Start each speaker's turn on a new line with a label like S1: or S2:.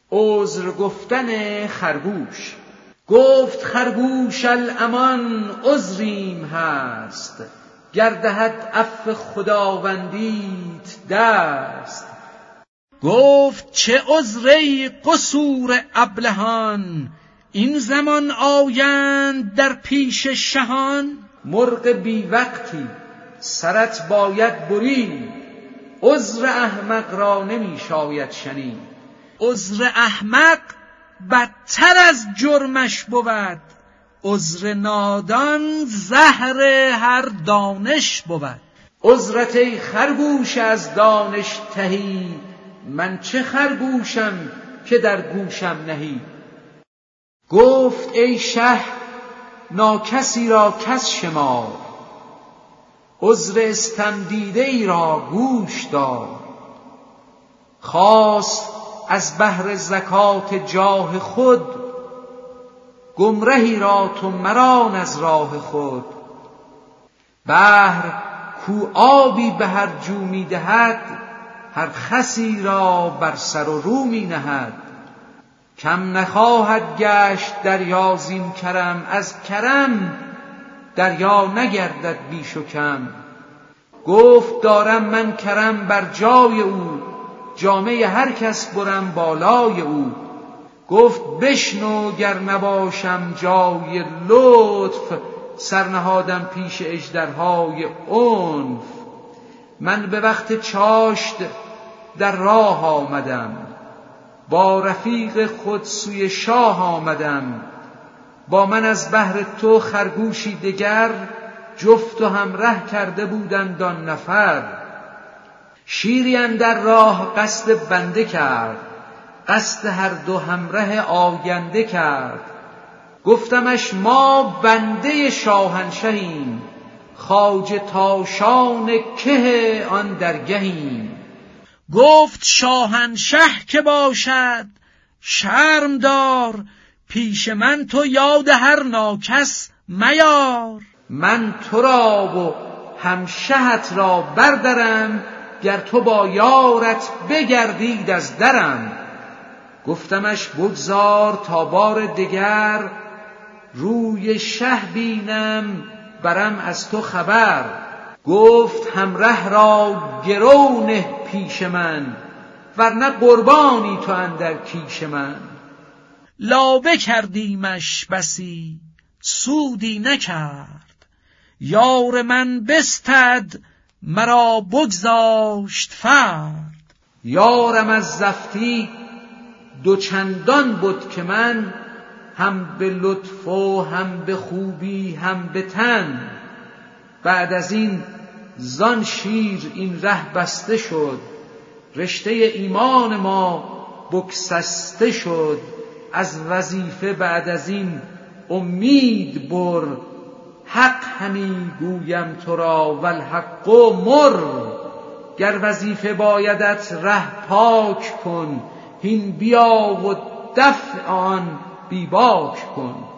S1: عذر گفتن خرگوش. گفت خرگوش الامان عذریم هست، گر دهد عفو خداوندیت دست. گفت چه عذر ای قصور ابلهان، این زمان آیند در پیش شهان. مرغ بی وقتی سرت باید برید، عذر احمق را نمی شاید شنید. عذر احمق بدتر از جرمش بود، عذر نادان زهر هر دانش بود. عذرت ای خرگوش از دانش تهی، من چه خرگوشم که در گوشم نهی. گفت ای شه ناکسی را کس شمار، عذر استمدیده ای را گوش دار. خواست از بهر زکات جاه خود، گمرهی را تو مران از راه خود. بحر کو آبی به هر جو می دهد، هر خسی را بر سر و رو می نهد. کم نخواهد گشت دریا زین کرم، از کرم دریا نگردد بیش و کم. گفت دارم من کرم بر جای او، جامه هر کس برم بالای او. گفت بشنو گر نباشم جای لطف، سرنهادم پیش اژدرهای عنف. من به وقت چاشت در راه آمدم، با رفیق خود سوی شاه آمدم. با من از بهر تو خرگوشی دگر، جفت و همره کرده بودند آن نفر. شیری اندر راه قصد بنده کرد، قصد هر دو همره آینده کرد. گفتمش ما بنده شاهنشهیم، خواجه تاشان که آن درگهیم. گفت شاهنشه که باشد شرم دار، پیش من تو یاد هر ناکس میار. من تو را و همشهت را بردرم، گر تو با یارت بگردید از درم. گفتمش بگذار تا بار دگر، روی شه بینم برم از تو خبر. گفت همره را گرو نه پیش من، ورنه قربانی تو اندر کیش من. لابه کردیمش بسی سودی نکرد، یار من بستد مرا بگذاشت فرد. یارم از زفتی دوچندان بود که من، هم به لطف و هم به خوبی هم به تن. بعد از این زان شیر این ره بسته شد، رشته ایمان ما بگسسته شد. از وظیفه بعد از این امید بر، حق همی گویم تو را والحق مر. گر وظیفه بایدت ره پاک کن، هین بیا و دفع آن بی باک کن.